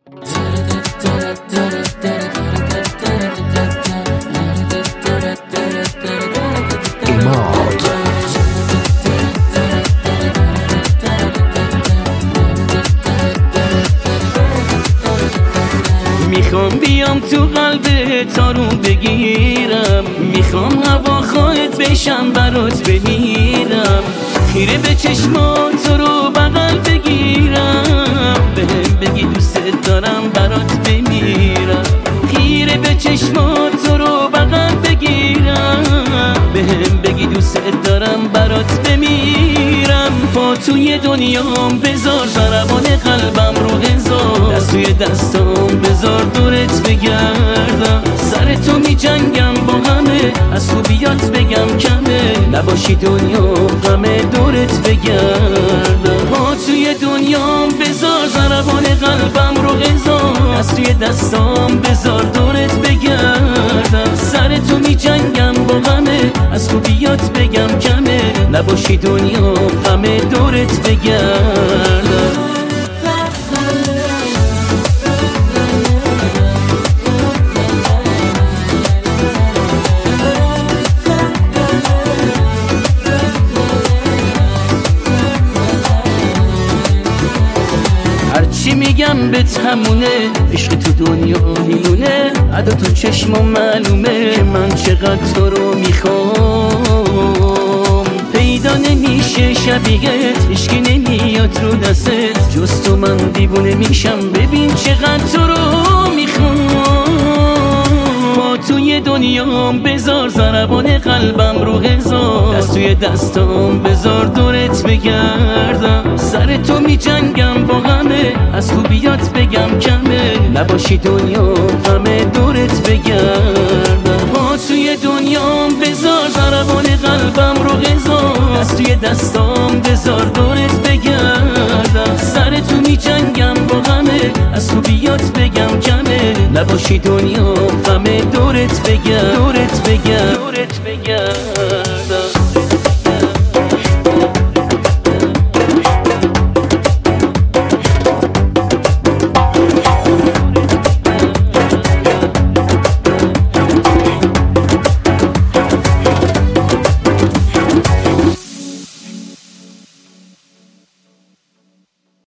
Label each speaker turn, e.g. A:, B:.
A: میخوام بیام تو قلبت آروم بگیرم، میخوام هواخواهت بشم برات بمیرم، خیره به چشمات تو رو بغل بگیرم، بهم بگی دوست دارم برات بمیرم، خیره به چشمات تو رو بغل بگیرم، بهم بگی دوست دارم برات بمیرم. پا توی دنیام بذار ضربان قلبم رو هزار، دست توی دستام بذار دورت بگردم، سر تو می جنگم با همه، از خوبیات بگم کمه، نباشی دنیا غمه دورت بگردم. پا توی دنیام بذار ضربان قلبم رو هزار، دست توی دستام بذار دورت بگردم، سر تو می جنگم با همه، از خوبیات بگم کمه، نباشی دنیا غمه دورت بگردم. هرچی میگم بهت همونه، عشق تو دنیا میمونه، عدا تو چشمم معلومه که من چقدر تو رو میخوام، پیدا نمیشه شبیهت، هیچکی نمیاد رو دستت، جز تو من دیوونه میشم، ببین چقدر تو رو میخوام. با توی دنیام بذار ضربان قلبم رو هزار، دست توی دستام بذار دورت بگردم، سر تو می جنگم با همه، از خوبیات بگم کمه، نباشی دنیا غمه دورت بگردم. با توی دنیام بذار ضربان قلبم رو هزار، دست توی دستام بذار دورت بگردم، سر تو می جنگم با همه، از خوبیات بگم کمه، نباشی دنیا غمه دورت بگردم.